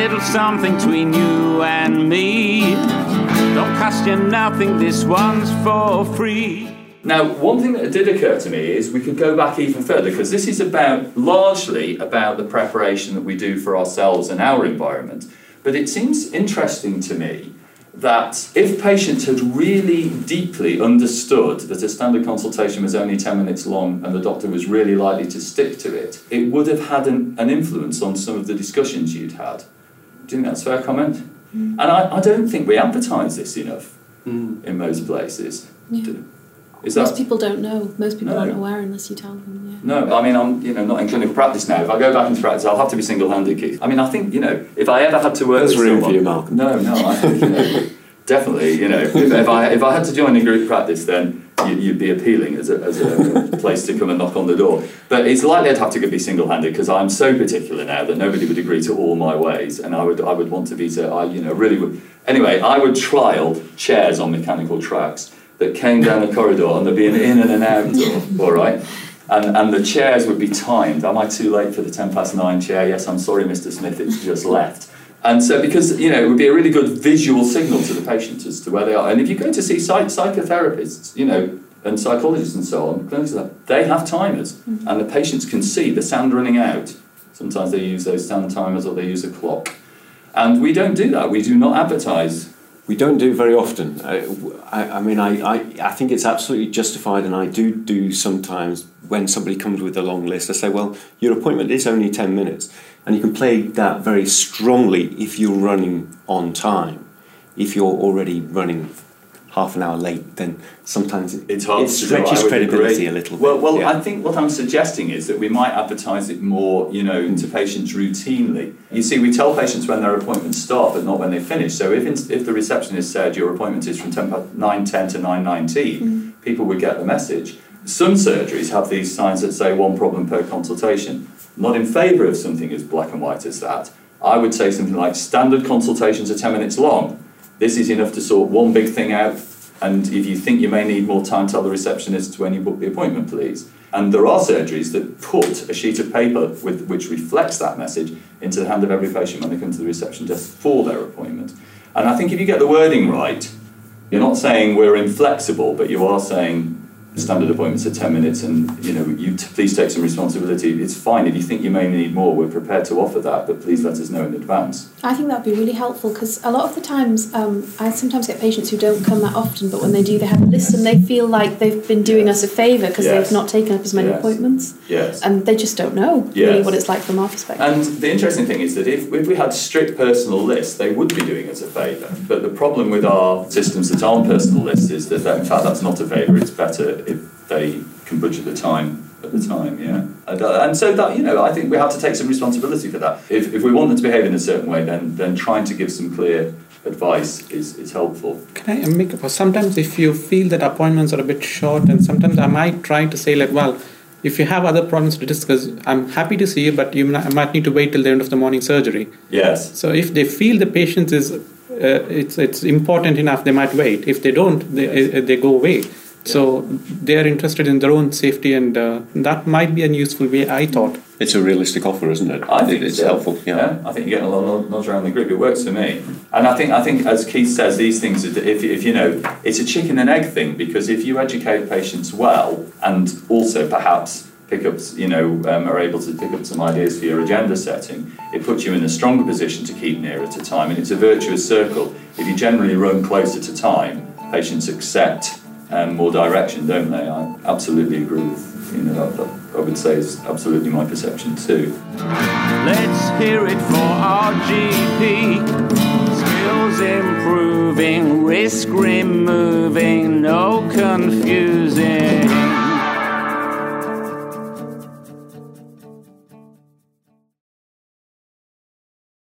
little something between you and me. Don't cost you nothing, this one's for free. Now, one thing that did occur to me is we could go back even further, because this is largely about the preparation that we do for ourselves and our environment. But it seems interesting to me that if patients had really deeply understood that a standard consultation was only 10 minutes long and the doctor was really likely to stick to it, it would have had an influence on some of the discussions you'd had. Do you think that's a fair comment? And I don't think we advertise this enough in most places. Yeah. Most people don't know. Most people aren't aware unless you tell them. Yeah. No, I mean, I'm not in clinical practice now. If I go back into practice, I'll have to be single-handed, Keith. I mean, I think, if I ever had to work with someone... There's room for you, Malcolm. No, I think, definitely, if I had to join a group practice, then you'd be appealing as a place to come and knock on the door. But it's likely I'd have to be single-handed, because I'm so particular now that nobody would agree to all my ways, and I would want to be really would. Anyway, I would trial chairs on mechanical tracks that came down the corridor, and there'd be an in and an out door, all right? And the chairs would be timed. Am I too late for the 9:10 chair? Yes, I'm sorry, Mr. Smith, it's just left. And so, because, it would be a really good visual signal to the patient as to where they are. And if you go to see psychotherapists, and psychologists and so on, they have timers, and the patients can see the sound running out. Sometimes they use those sound timers, or they use a clock. And we don't do that. We do not advertise. We don't do it very often. I think it's absolutely justified, and I do sometimes when somebody comes with a long list, I say, well, your appointment is only 10 minutes, and you can play that very strongly if you're running on time. If you're already running half an hour late, then sometimes it stretches credibility a little bit. Well, yeah. I think what I'm suggesting is that we might advertise it more, to patients routinely. You see, we tell patients when their appointments start, but not when they finish. So if the receptionist said your appointment is from 9:10 to 9:19, people would get the message. Some surgeries have these signs that say one problem per consultation. I'm not in favour of something as black and white as that. I would say something like standard consultations are 10 minutes long. This is enough to sort one big thing out, and if you think you may need more time, tell the receptionist when you book the appointment, please. And there are surgeries that put a sheet of paper which reflects that message into the hand of every patient when they come to the reception desk for their appointment. And I think if you get the wording right, you're not saying we're inflexible, but you are saying standard appointments are 10 minutes, and please take some responsibility. It's fine if you think you may need more. We're prepared to offer that, but please let us know in advance. I think that would be really helpful, because a lot of the times I sometimes get patients who don't come that often, but when they do, they have a list and they feel like they've been doing us a favour because they've not taken up as many appointments. Yes. And they just don't know really what it's like from our perspective. And the interesting thing is that if we had strict personal lists, they would be doing us a favour. But the problem with our systems that aren't personal lists is that in fact that's not a favour. It's better if they can budget the time at the time, and so that I think we have to take some responsibility for that. If we want them to behave in a certain way, then trying to give some clear advice is helpful. Can I make sometimes if you feel that appointments are a bit short, and sometimes I might try to say if you have other problems to discuss, I'm happy to see you, but you might need to wait till the end of the morning surgery. Yes. So if they feel the patient is it's important enough, they might wait. If they don't, they go away. So they are interested in their own safety, and that might be a useful way, I thought. It's a realistic offer, isn't it? I think it's helpful. Yeah, I think you're getting a lot of nods around the group. It works for me, and I think as Keith says, these things, if it's a chicken and egg thing, because if you educate patients well, and also perhaps are able to pick up some ideas for your agenda setting, it puts you in a stronger position to keep nearer to time, and it's a virtuous circle. If you generally run closer to time, patients accept more direction, don't they? I absolutely agree with that I would say is absolutely my perception too. Let's hear it for our GP. Skills improving, risk removing, no confusion.